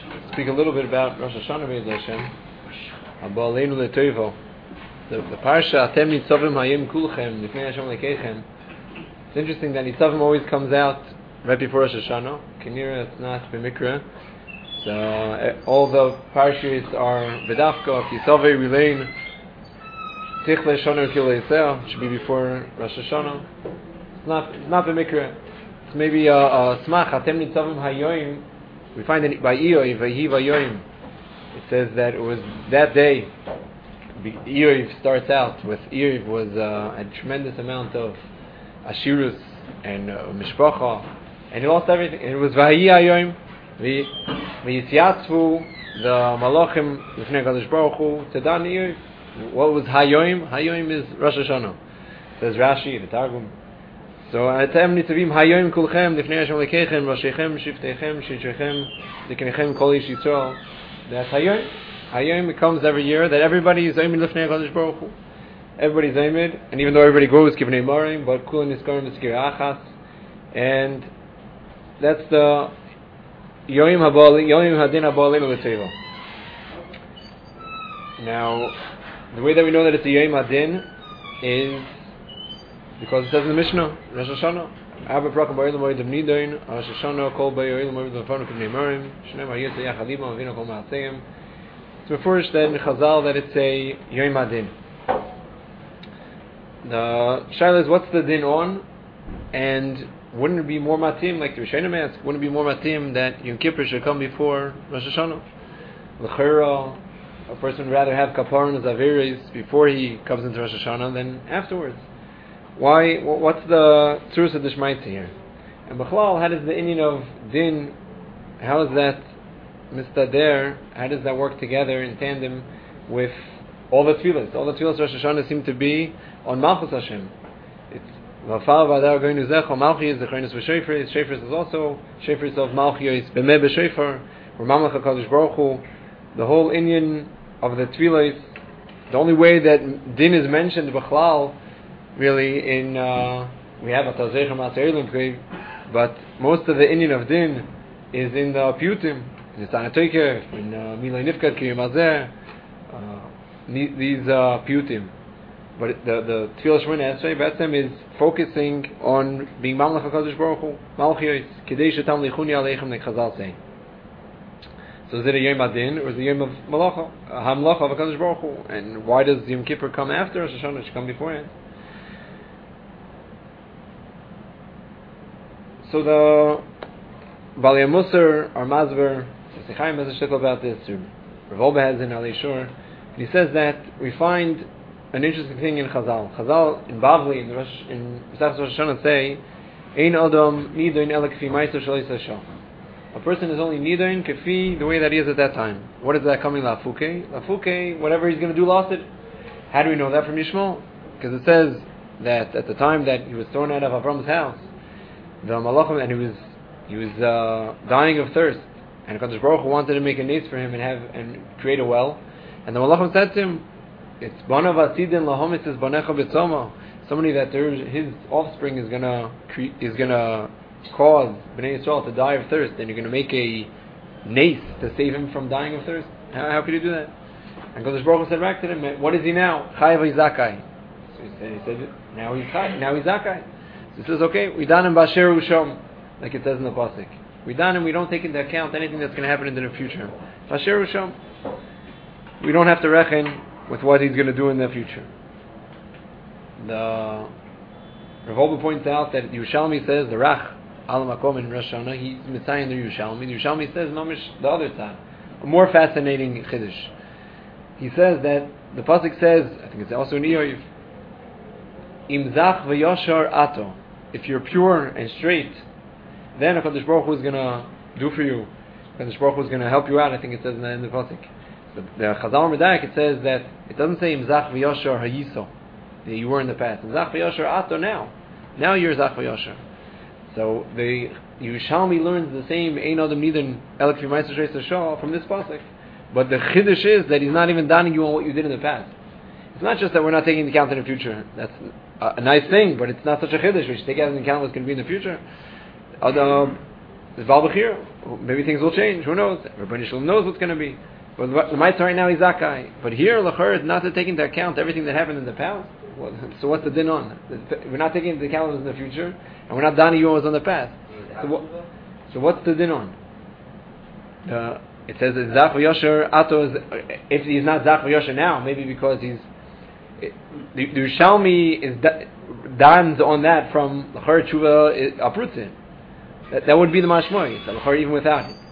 speak a little bit about Rosh Hashanah Be'ez Hashem. Abaleinu leTovo. The parsha Atem Nitzavim Hayim Kulchem Lifnei Hashem Lekeichem. It's interesting that Nitzavim always comes out right before Rosh Hashanah. Kinira, it's not b'mikra. So all the parshas are B'dafka, Kisavei Rilein, Tichle Shoner Kileiseh. Should be before Rosh Hashanah. It's not b'mikra. It's maybe a smach Atem Nitzavim Hayoim. We find it by Iyov, Vayi Vayoim. It says that it was that day. Iyov starts out with Iyov was a tremendous amount of ashirus and mishpacha, and he lost everything. And it was Vayi Vayoim, V'yitziatzvu the malachim Lifnei Kadosh Baruch Hu Tedan Iyov. What was Hayoim? Hayoim is Rosh Hashanah. Says Rashi, the Targum. So Atem Nitzavim Hayoim Kulchem Lifnei Hashem Lekeichem Roshechem Shiftechem Shitrechem Ziknechem Kol Ish Yisrael. That's Hayoim. Hayoim comes every year that everybody is Zayimid Lifnei Kadosh Baruch Hu. Everybody's Zayimid, and even though everybody goes Kivnei Marim, but Kulan Niskarim Niskir Achas, and that's the Yoim Hadin Habalinu L'Teva. Now, the way that we know that it's a Yoim Hadin is because it says in the Mishnah, Rosh Hashanah, Abba Prakam Ba'il Moed of Nidain, Rosh Hashanah, Kol Ba'il Moed of Fanu Kivnei Marim, Shneim Hayet Yachadima, Avina Kol Ma'aseyim. It's referred that in Chazal that it's a Yom Hadin. The Shaila is, what's the din on? And wouldn't it be more matim, like the Rishonim ask, wouldn't it be more matim that Yom Kippur should come before Rosh Hashanah? L'chera, a person would rather have Kaparan as Averis before he comes into Rosh Hashanah than afterwards. Why? What's the Tzuras of the Shmaitza here? And B'chlal, how does the Indian of din, how is that mistader, how does that work together in tandem with all the tefillas? All the tefillas of Rosh Hashanah seem to be on Malchus Hashem. It's V'afar v'adar goynu zecho, Malchi is the Zechronis v'Shofar. Shofar is also Shofar of Malchi is B'meh b'Shofar, or Mamlech HaKadosh Baruch Hu. The whole Indian of the tefillas, the only way that din is mentioned b'chlal, really in we have a Tazechem Aseilim, but most of the Indian of din is in the Piyutim. In Sanatoike, in Milay Nifkat Kiyum Azeh, these Piyutim. But the Tefillah Shemona Esrei Betzem is focusing on being Mamlech HaKadosh Baruch Hu, Malchiyos, Kidei Shetam Lichuni Aleichem, like Chazal say. So is it a Yom Hadin, or is it a Yom of Malacha, Hamlacha of HaKadosh Baruch Hu? And why does Yom Kippur come after Rosh Hashanah? It should come beforehand. So the Balei Musar, our Mazber, Chaim has a shtickle about this. Rav Olba has in Alei Shur, and he says that we find an interesting thing in Chazal. Chazal in Bavli in Masechtas Rosh Hashanah say, "Ein Adam nidoin ela kfi ma'aser shel Yisrael." A person is only nidoin kfi the way that he is at that time. What is that coming lafuke? Lafuke, whatever he's going to do, lost it. How do we know that from Yishmael? Because it says that at the time that he was thrown out of Avram's house, the Malachim, and he was dying of thirst. And Kadosh Baruch Hu wanted to make a nace for him and create a well. And the Malachim said to him, "It's banav asidin lahomis is banecha b'tzoma." Somebody that his offspring is gonna cause Bnei Yisrael to die of thirst, and you're gonna make a nace to save him from dying of thirst. How could you do that? And Kadosh Baruch Hu said back to him, "What is he now? Chayav Zakai." So he said, now he's Zakai. So he says, "Okay, we done him b'asher usham," like it says in the pasuk. We done him, we don't take into account anything that's going to happen in the future. Asher Usham. We don't have to reckon with what he's going to do in the future. The Rav Olba points out that Yerushalmi says, the Rach, Al Makom in Rosh Hashanah, he's Messiah in the Yerushalmi. The Yerushalmi says, Mamish, the other side. A more fascinating Chiddush. He says that, the pasuk says, I think it's also in Iyov, Im Zach v'yoshar ato. If you're pure and straight, then HaKadosh Baruch Hu is going to do for you. HaKadosh Baruch Hu is going to help you out, I think it says in the end of the pasuk. The Chazal Medaik, it says that, it doesn't say Imzach v'yoshar hayiso, that you were in the past. Imzach v'yoshar ato now. Now you're Zach v'yoshar. So the Yerushalmi learns the same Ein Adam Nidin Elek Fi Ma'aser Shel Yisrael from this pasuk. But the Chiddush is that he's not even donning you on what you did in the past. It's not just that we're not taking into account in the future. That's a nice thing, but it's not such a Chiddush. We should take into account what's going to be in the future. The Val Bechir, maybe things will change. Who knows? Everybody knows what's going to be. But the mitzvah right now is zakai. But here, l'chor, is not to take into account everything that happened in the past. So what's the din on? We're not taking into account what's in the future, and we're not dani what's on the past. So what's the din on? It says that Zach v'Yosher Ato is, if he's not Zach v'Yosher now, maybe because the Yerushalmi is dans on that from L'chor Tshuva Aprutzin. That would be the mashmoy. L'chor even without it.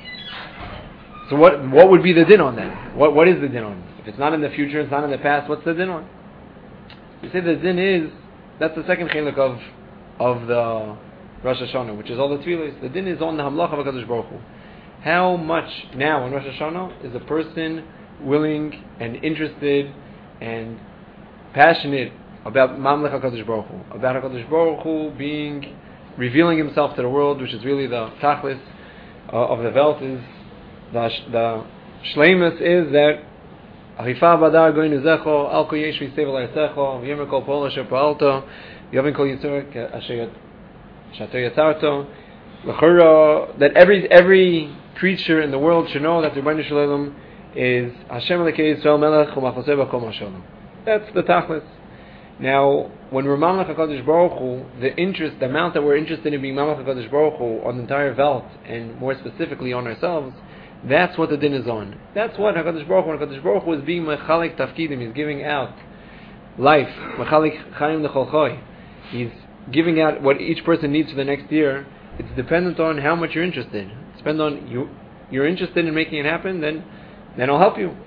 So what would be the din on that? What is the din on? If it's not in the future, it's not in the past. What's the din on? We say the din is, that's the second chiluk of the Rosh Hashanah, which is all the tefillos. The din is on the Hamlach of HaKadosh Baruch Hu. How much now on Rosh Hashanah is a person willing and interested and passionate about Mamlech HaKadosh Baruch Hu, about HaKadosh Baruch Hu revealing himself to the world, which is really the tachlis of the Welt, is the shleimus is that Achifa badar goyin uzecho al kol yesh v'yisev al artzecho v'yomer kol pol asher pa'alto v'yavin kol yitzur asher yatzarto l'chora, that every creature in the world should know that the Rebbeinu Shalom is Hashem Elokei Yisrael Melech u'machoseh b'kol ma'asholem. That's the tachlis. Now, when we're Mamlech HaKadosh Baruch Hu, the amount that we're interested in being Mamlech HaKadosh Baruch Hu on the entire Welt, and more specifically on ourselves, that's what the din is on. That's what HaKadosh Baruch Hu, when HaKadosh Baruch Hu is being Mechalik Tafkidim, he's giving out life, Mechalik Chaim L'chol Choy. He's giving out what each person needs for the next year. It's dependent on how much you're interested. It's dependent on you're interested in making it happen, then I'll help you.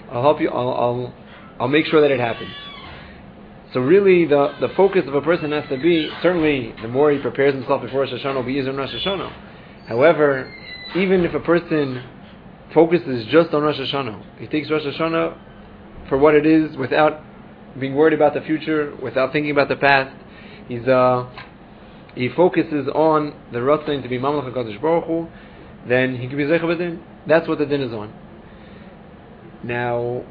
I'll make sure that it happens. So really, the focus of a person has to be, certainly, the more he prepares himself before Rosh Hashanah, will be easier in Rosh Hashanah. However, even if a person focuses just on Rosh Hashanah, he takes Rosh Hashanah for what it is, without being worried about the future, without thinking about the past, he focuses on the Ratzon to be Mamlech HaKadosh Baruch Hu, then he can be Zeicha B'Din. That's what the din is on. Now,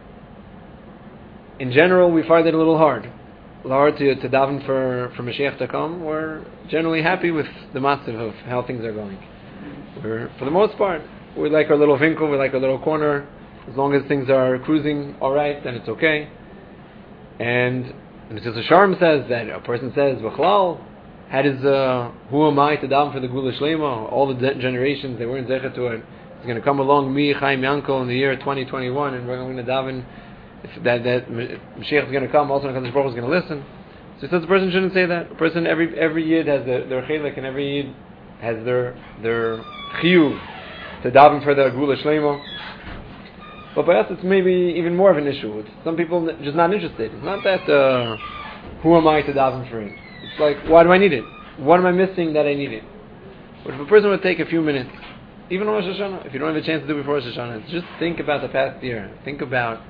in general, we find it a little hard to daven for Mashiach to come. We're generally happy with the matzav of how things are going. For the most part, we like our little vinkel, we like our little corner. As long as things are cruising all right, then it's okay. And Mr. Sharm says that a person says, V'chlal, who am I to daven for the Gula Shlema? All the generations, they weren't zeichet to it. It's going to come along, me, Chaim Yankel, in the year 2021, and we're going to daven that Mashiach is going to come, also HaKadosh Baruch Hu is going to listen. So he says the person shouldn't say that. A person, every yid has their chilek, and every yid has their chiyuv to daven for the Gula Shlema. But by us, it's maybe even more of an issue. It's some people just not interested. It's not that who am I to daven for it. It's like, why do I need it? What am I missing that I need it? But if a person would take a few minutes, even on Rosh Hashanah, if you don't have a chance to do it before Rosh Hashanah, just think about the past year. Think about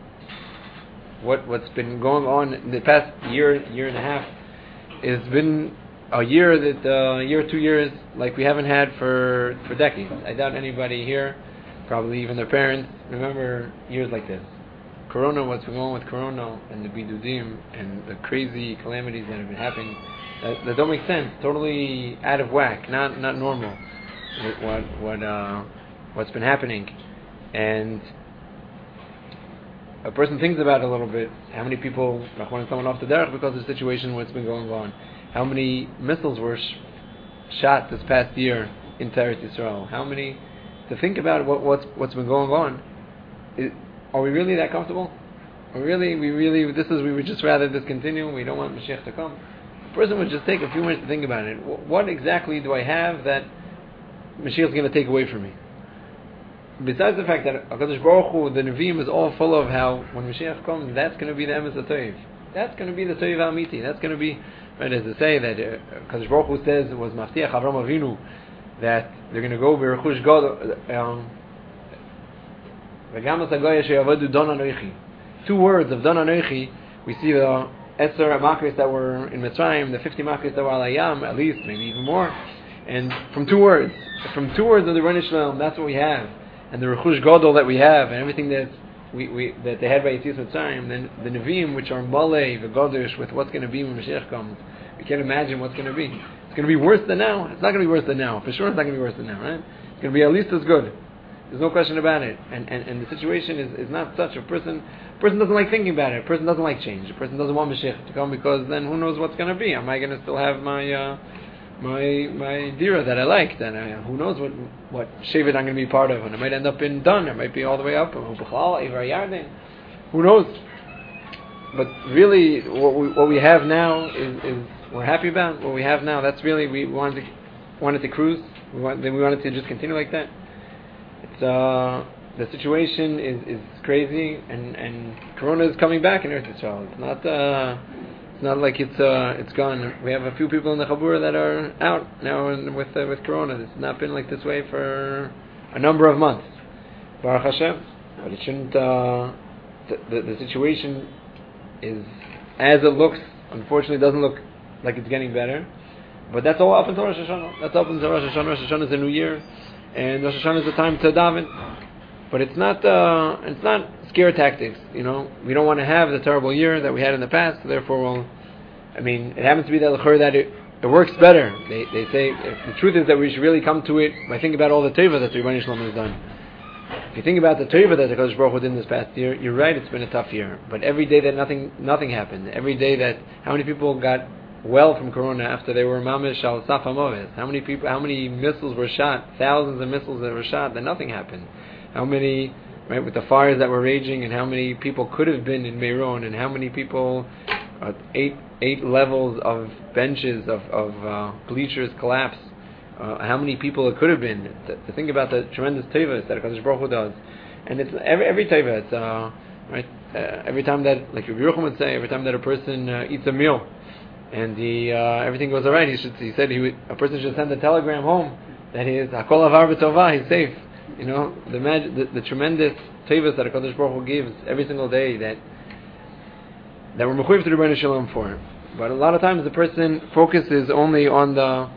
what's been going on in the past year and a half. It's been a year 2 years like we haven't had for decades. I doubt anybody here, probably even their parents, remember years like this. Corona, what's been going on with Corona and the bidudim and the crazy calamities that have been happening, that don't make sense. Totally out of whack, not normal. What's been happening, and a person thinks about it a little bit. How many people want someone off the derech because of the situation, what's been going on? How many missiles were shot this past year in Eretz Yisrael? How many? To think about what's been going on. Are we really that comfortable? We would just rather this continue. We don't want Mashiach to come. A person would just take a few minutes to think about it. What exactly do I have that Mashiach is going to take away from me? Besides the fact that HaKadosh Baruch Hu, the Nevi'im, is all full of how when Mashiach comes, that's going to be the Emes HaToiv. That's going to be the Toiv HaAmiti. That's going to be, right, as they say, that HaKadosh Baruch Hu says, it was Maftiach Avram Avinu, that they're going to go B'Rechush God, V'gamas HaGoya She'yavodu Don Anoichi. 2 words of Don Anoichi, we see the Esser Makris that were in Mitzrayim, the 50 Makris that were Al Hayam, at least, maybe even more, and from 2 words of the Rebbeinu Shalom, that's what we have. And the Rechush Gadol that we have, and everything that that they had by Yetzias Mitzrayim, then the Nevi'im, which are Malei, V'Godesh, with what's going to be when Mashiach comes, we can't imagine what's going to be. It's going to be worse than now. It's not going to be worse than now. For sure it's not going to be worse than now, right? It's going to be at least as good. There's no question about it. And the situation is not such. A person doesn't like thinking about it. A person doesn't like change. A person doesn't want Mashiach to come, because then who knows what's going to be? Am I going to still have my dira that I like? Then who knows what shevet I'm going to be part of? And I might end up in Dun. I might be all the way up. Who knows? But really, what we have now is we're happy about. What we have now, that's really, we wanted to cruise. We wanted to just continue like that. It's the situation is crazy, and Corona is coming back in Eretz Yisrael. It's not like it's gone. We have a few people in the Chabura that are out now with Corona. It's not been like this way for a number of months. Baruch Hashem. But it shouldn't. The situation is as it looks. Unfortunately, it doesn't look like it's getting better. But that's all up until Rosh Hashanah. That's up until Rosh Hashanah. Rosh Hashanah is a new year, and Rosh Hashanah is the time to daven. But it's not scare tactics. We don't want to have the terrible year that we had in the past. So therefore, it happens to be that it works better. They say the truth is that we should really come to it by thinking about all the teva that the Rebbeinu Shalom has done. If you think about the teva that the Kodesh Baruch Hu did in this past year, you're right. It's been a tough year. But every day that nothing happened, every day that how many people got well from Corona after they were mamish al saf hamoves? How many missiles were shot? Thousands of missiles that were shot, that nothing happened. How many, right, with the fires that were raging, and how many people could have been in Meron, and how many people, 8 levels of benches of bleachers collapsed. How many people it could have been. To think about the tremendous tevas that HaKadosh Baruch Hu does, and it's every teva. It's right. Every time that, like Rabbi Yerucham would say, every time that a person eats a meal, and everything goes all right, a person should send a telegram home that he is Hakol Avar B'Tovah, he's safe. The tremendous tevas that HaKadosh Baruch Hu gives every single day that we're mechuyev to the Rebbeinu Shalom for. But a lot of times the person focuses only on the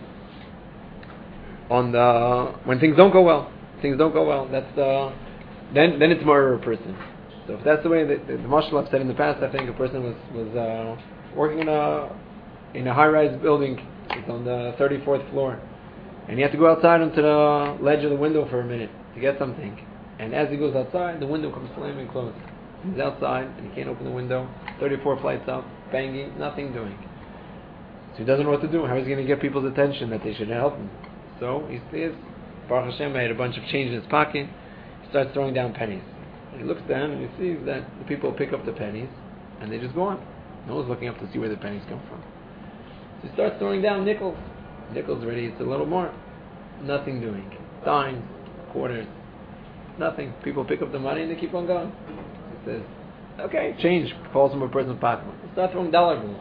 when things don't go well. That's then it's more of a person. So if that's the way that the Mashal I've said in the past, I think a person was working in a high-rise building. It's on the 34th floor, and he had to go outside onto the ledge of the window for a minute to get something. And as he goes outside, the window comes slamming closed. He's outside and he can't open the window. 34 flights up, banging, nothing doing. So he doesn't know what to do. How is he going to get people's attention that they should help him? So he says, Baruch Hashem, I had a bunch of change in his pocket. He starts throwing down pennies. And he looks down and he sees that the people pick up the pennies and they just go on. No one's looking up to see where the pennies come from. So he starts throwing down nickels. Nickels already, it's a little more. Nothing doing. Dimes, quarters, nothing. People pick up the money and they keep on going. He says, okay, change. Falls from a person's pocket. Start throwing dollar bills.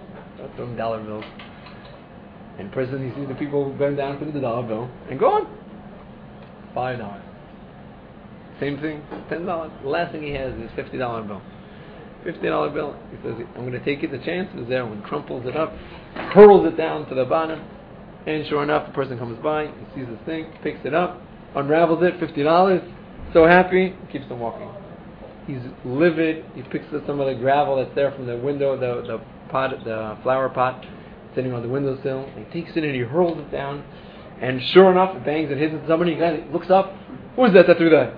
And person, he sees the people bend down to the dollar bill and go on. $5. Same thing, $10. The last thing he has is $50 bill. $50 bill. He says, I'm going to take it. The chance is there. When crumples it up, hurls it down to the bottom, and sure enough, the person comes by, he sees this thing, picks it up, unravels it, $50. So happy, keeps on walking. He's livid. He picks up some of the gravel that's there from the window, the flower pot, sitting on the windowsill. He takes it and he hurls it down, and sure enough, it bangs and hits somebody. He looks up. Who is that threw that?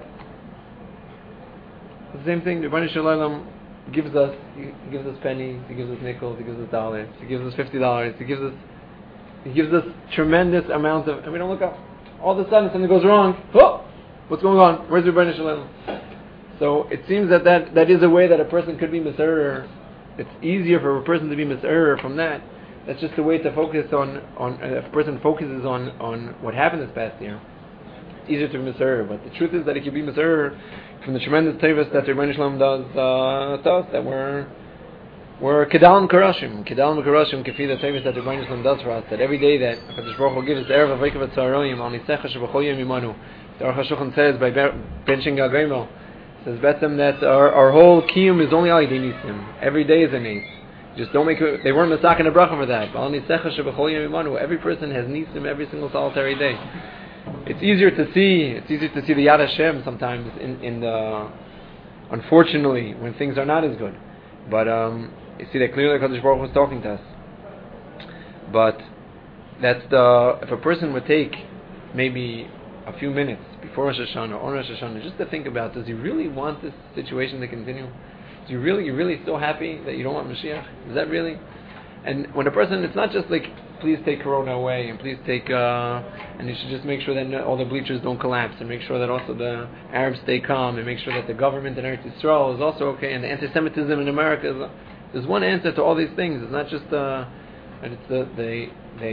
The same thing. The Rebbeinu Shalom gives us pennies. He gives us nickels. He gives us dollars. He gives us $50. He gives us tremendous amounts of. And we don't look up. All of a sudden, something goes wrong. Oh, what's going on? Where's the Rebbeinu Shalom? So it seems that is a way that a person could be miserrer. It's easier for a person to be miserrer from that. That's just a way to focus on if a person focuses on what happened this past year. It's easier to be miserrer. But the truth is that it can be miserrer from the tremendous tevas that the Rebbeinu Shalom does to us, that we're kedal m'karashim kefi the tevas that the Rebbeinu Shalom does for us. That every day that HaKadosh Baruch Hu gives us erev avaykav atzaroyim al nisecha shebachol yom imanu. The Aruch HaShulchan says by benching Galgrimel, says Betzim that our whole kiyum is only al yidei nisim. Every day is a nis. Just don't make it. They weren't masak and a bracha for that. Every person has nisim every single solitary day. It's easier to see the Yad Hashem sometimes in the, unfortunately, when things are not as good. But you see that clearly Kadosh Baruch Hu was talking to us. But if a person would take maybe a few minutes before Rosh Hashanah or on Rosh Hashanah, just to think about, does he really want this situation to continue? You're really so happy that you don't want Mashiach? Is that really? And when a person, it's not just like, please take Corona away, and please take, and you should just make sure that all the bleachers don't collapse, and make sure that also the Arabs stay calm, and make sure that the government in Eretz Yisrael is also okay, and the anti-Semitism in America is, there's one answer to all these things. It's not just, and it's they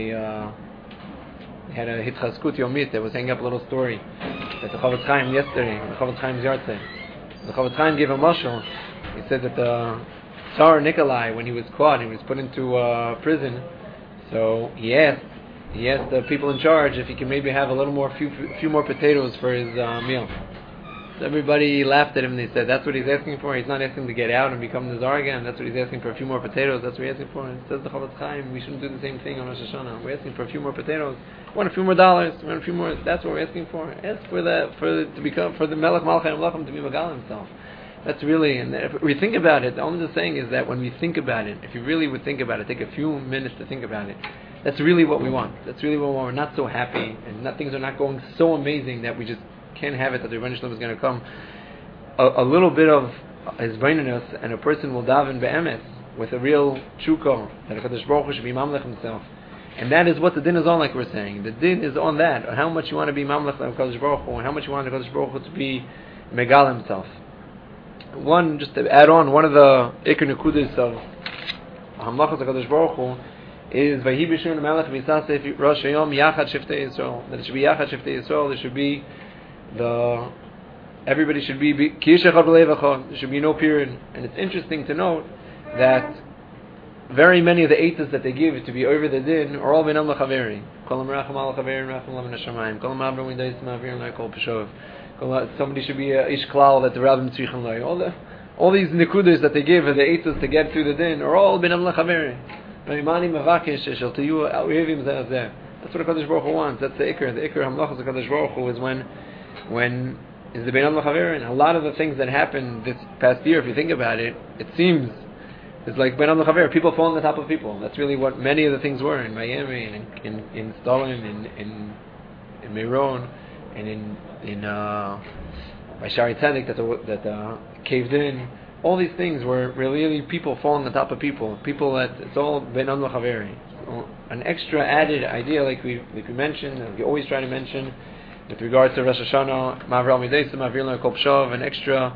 had a Hitchaskut Yomit that was hanging up a little story that the Chavetz Chaim yesterday, the Chavetz Chaim's Yartzeit. The Chavetz Chaim gave a mashal. He said that the Tsar Nikolai, when he was caught, he was put into prison. So he asked the people in charge if he could maybe have a little more, few more potatoes for his meal. So everybody laughed at him and they said, that's what he's asking for. He's not asking to get out and become the Tsar again. That's what he's asking for, a few more potatoes. That's what he's asking for. And it says the Chavetz Chaim, we shouldn't do the same thing on Rosh Hashanah. We're asking for a few more potatoes. We want a few more dollars. We want a few more. That's what we're asking for. Ask for the Melech Malchai Amlachim to be Megal himself. That's really, and if we think about it, all I'm just saying is that when we think about it, if you really would think about it, take a few minutes to think about it, that's really what we want. That's really what we want. We're not so happy, and things are not going so amazing that we just can't have it, that the Rebbeinu Shalom is going to come. A little bit of his braininess, and a person will daven be'emes, with a real chuko, that HaKadosh Baruch Hu should be mamlech himself. And that is what the din is on, like we're saying. The din is on that, on how much you want to be mamlech HaKadosh Baruch Hu, and how much you want HaKadosh Baruch Hu to be megal himself. One, just to add on, one of the Iker Nekudas of Hamlachas HaKadosh Baruch Hu is Vahi B'Shur Melech Misasef Rosh Hayom Yachad Shiftei Yisrael. That it should be Yachad Shiftei Yisrael. There should be everybody should be Ki Yish Echad B'Leiv Echad. There should be no period. And it's interesting to note that very many of the eitzes that they give to be over the din are all B'Nam L'Chaveri. Kol Meracham Al Chaveri Meracham Lav Nashamayim. Kol Ma'abra Midayis Ma'avir L'Kol Peshov. Somebody should be ish klal that the rabbim tzrichen loy. All these nekudas that they give, the eitzos to get through the din, are all binam lechaveri. That's what HaKadosh Baruch Hu wants. That's the ikr. The ikr hamlachas HaKadosh Baruch Hu is when is the binam lechaveri. And a lot of the things that happened this past year, if you think about it, it seems it's like binam lechaveri. People fall on the top of people. That's really what many of the things were in Miami and in Stalin, in Meron, and in by Shari Tzedek that caved in. All these things were really people falling on top of people. People that it's all ben am l'chaveri. An extra added idea, like we mentioned, and we always try to mention, with regards to Rosh Hashanah, Ma'avral Midayis, Ma'avir L'Kol P'Shav, an extra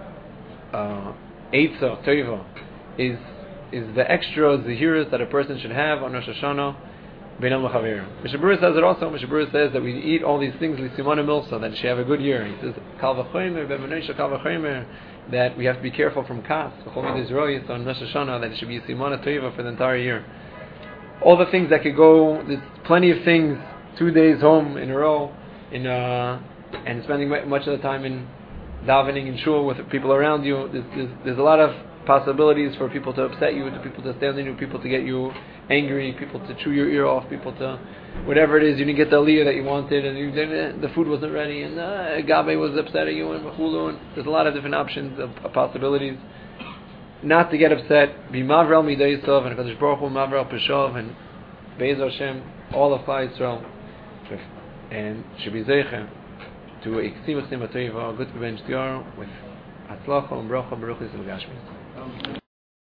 Eitzah Tova is the extra Zehiras that a person should have on Rosh Hashanah. Beinam l'chaver. Mishnah Berurah says it also. Mishnah Berurah says that we eat all these things l'simana milsa, that she have a good year. He says kal v'chomer b'menoisha kal v'chomer, that we have to be careful from kas v'chol midas royis on Rosh Hashanah, that it should be simana tova for the entire year. All the things that could go. There's plenty of things. 2 days home in a row, and spending much of the time in davening in shul with people around you. There's a lot of possibilities for people to upset you, to people to stand on you, people to get you angry, people to chew your ear off, people to whatever it is. You didn't get the aliyah that you wanted, and the food wasn't ready, and Gabe was upset at you, and there's a lot of different options of possibilities. Not to get upset. Be Mavral Midei Yisov and HaKadosh Baruch Hu Mavral Peshov and Be'ez Hashem, all of Klal Yisrael, and should be Zeicha to Iksim Asim Atayva, good bench with Hatzlacha and Bracha Baruch Yisrael Gashmi.